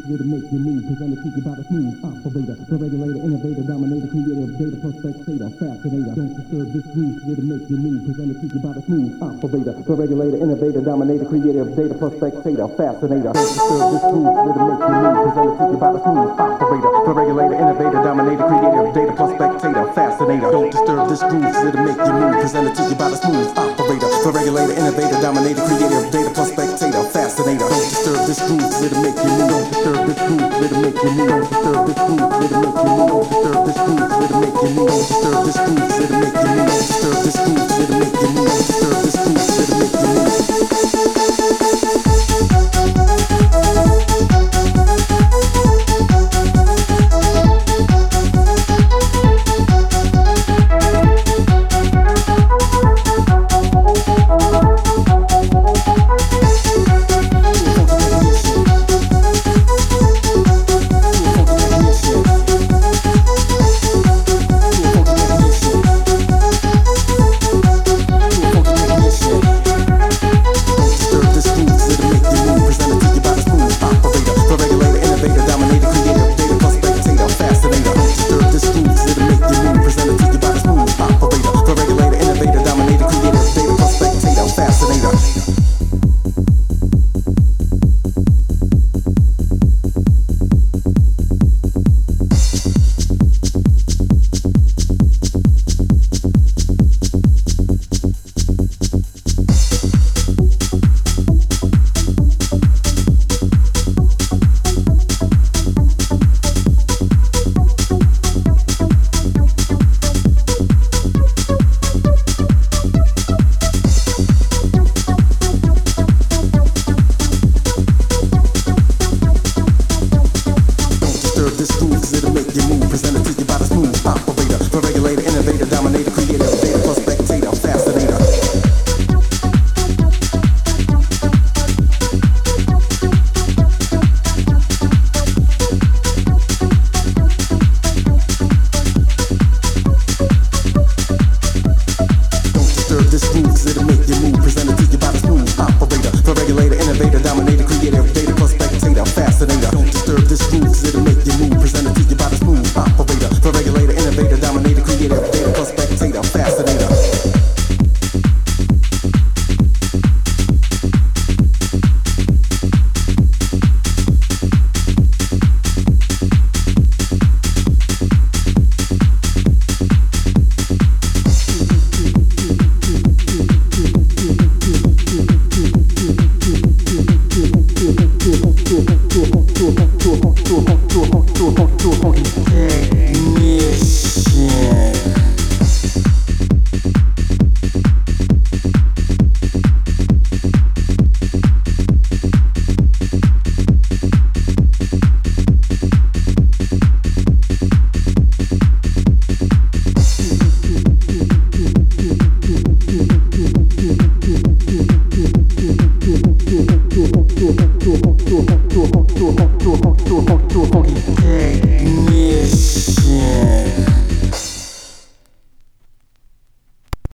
it'll make you move. Presented to you by the smooth operator, the regulator, innovator, dominator, creator, data prospectator, fascinator. Don't disturb this groove, it'll make you move. Presented to you by the smooth operator, the regulator, innovator, dominator, creator, data prospectator, fascinator. Don't disturb this groove, it'll make you move. Presented to you by the smooth operator, the regulator, innovator, dominator, creator, data prospectator, fascinator. Don't disturb this groove, it'll make you move. Presented to you by the smooth operator, the regulator, innovator, dominator, creator, data prospectator, fascinator. Don't disturb this groove, it'll make you move. Don't disturb this groove, it'll make you move. Don't disturb this groove, it'll make you move. Don't disturb this groove, it'll make you move. Don't disturb this groove, it'll make you move. Don't disturb this groove, it'll make you move. Don't disturb this groove, it'll make you move. to a funky